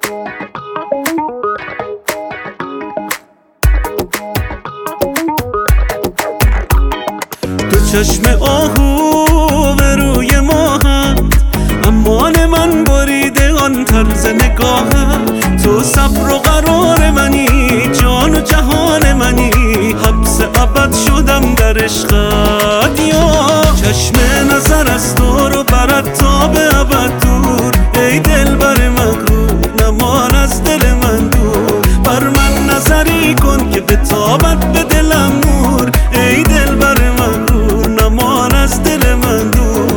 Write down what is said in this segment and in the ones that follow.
تو چشم آهو به روی ماهت، امان من بریده آن طرز نگاهت. تو صبر و قرار منی، جان و جهان منی، حبس ابد شدم در عشقت. یا چشم نظر از تو رو برد تا به ابد دور، ای دلبر مغرور نمان از دل من دور. بر من نظری کن که به تابت به دلم نور، ای دلبر مغرور نمان از دل من دور.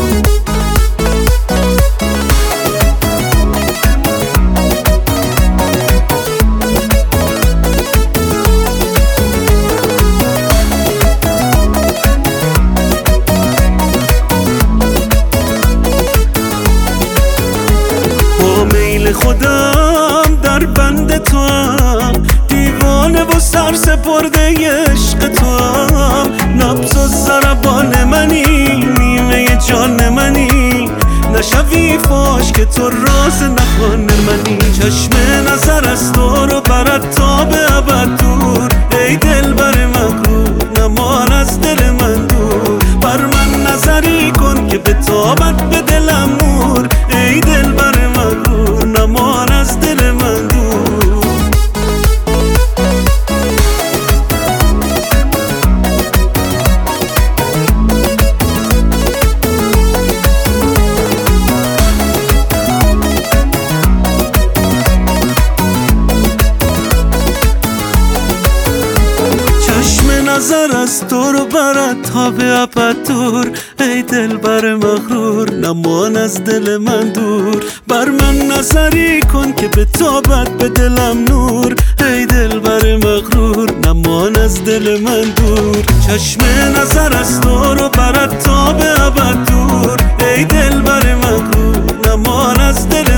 میل خودم در بند تو هم، دیوانه و سرسپرده عشق تو هم. نبض و ضربان منی، نیمه جان منی، نشوی فاش که تو راز نهان منی. چشم نظر از تو رو برد تا به ابد دور، ای دلبر مغرور نمان از دل من دور. بر من نظری کن که به تابت به دلم نور، ای دلبر مغرور نمان از دل من دور. نظر از تو رو برد تا به ابد دور، ای دلبر مغرور نمان از دل من دور. بر من نظری کن که به تابت به دلم نور، ای دلبر مغرور نمان از دل من دور. چشم نظر از تو رو برد تا به ابد دور، ای دلبر مغرور نمان از دل